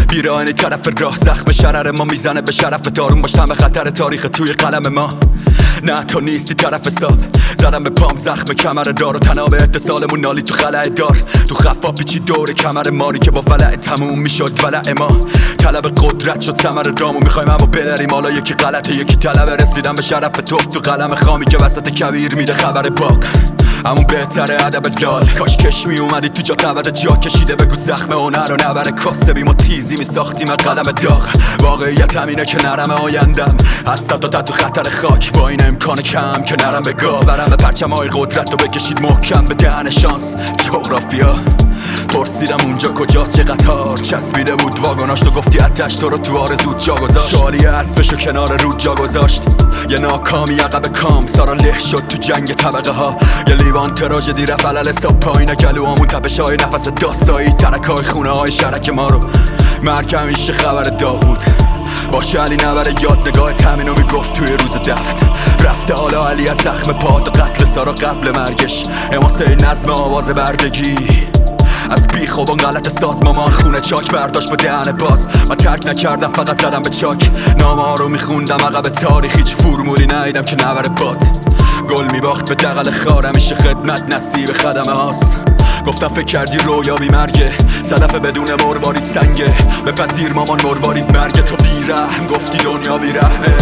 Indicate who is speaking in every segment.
Speaker 1: بیراهنی طرف راه، زخم شرر ما میزنه به شرف دارون باش تم خطر تاریخ توی قلم ما. نه تو نیستی طرف حساب، زدم به پام زخم کمر دار و تناب اتصالمون نالی تو خلأ دار. تو خفا پیچی دور کمر ماری که با ولع تموم میشد ولع ما. طلب قدرت شد ثمر رامو، میخوایم اما بریم حالا یکی غلطه یکی طلب رسیدن به شرف توف تو قلم خامی که وسط کبیر میده خبر پاک. همون بهتره ادب لال، کاش کش می اومدی تو جا تبد جا کشیده بگو زخم هنر و نبره کاسبیم و تیزی میساختیم قلم داغ. واقعیت همینه که نرم آیندم هستم تا تو خطر خاک، با این امکان کم که نرم به گاورم به پرچم های قدرت رو بکشید محکم به دهن شانس. جغرافیا پرسیدم اونجا کجاست، چه قطار چسبیده بود واگناش، تو گفتی اتش تو رو تو آرزود جا گذاشت. شالی اسبشو کنار رود جا گذاشت، یه ناکامی عقب کام سارا له شد تو جنگ طبقه ها. یه لیوان تراژدی رفت علل حساب پایین گلوامون تپش های نفس داستایی ترک های خونه های شرک ما رو. مرگ همیشه خبر داغ بود، باشه علی نبره یاد نگاه تمینو میگفت توی روز دفن. رفته حالا علی از زخم پاد و قتل سارا قبل مرگش، اماسه نظم آواز بردگی از بیخ و غلط ساز مامان خونه چاک برداشت با دهن باز. من ترک نکردم فقط زدم به چاک، نامه ها رو میخوندم عقب تاریخ، هیچ فرمولی ندیدم که نبره باد. گل میباخت به دقل خار، همیشه خدمت نصیب خدمه هاست. گفتم فکر کردی رویا بی مرگه، صدف بدون مروارید سنگه، بپذیر مامان مروارید مرگه. تو بیرحم گفتی دنیا بیرحمه،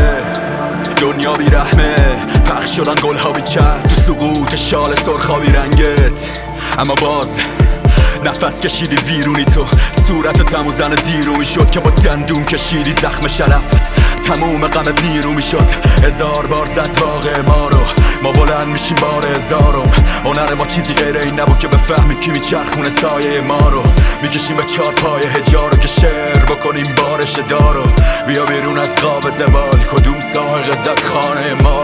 Speaker 1: دنیا بیرحمه. پخش شدن گل ها بیچر تو سقوط شال سرخابی رنگت، اما باز نفس کشیدی ویرونی تو صورت تمو زن دیرو میشد که با دندون کشیدی زخم شرف تموم غمت نیرو میشد. هزار بار زد واقع ما رو، ما بلند میشیم بار هزارم. هنر ما چیزی غیر این نبود که بفهمیم کی میچرخونه سایه ما رو. میکشیم به چار پای هجارو که شعر بکنیم بارش دارو. بیا بیرون از قاب زوال، کدوم ساحق زد خانه ما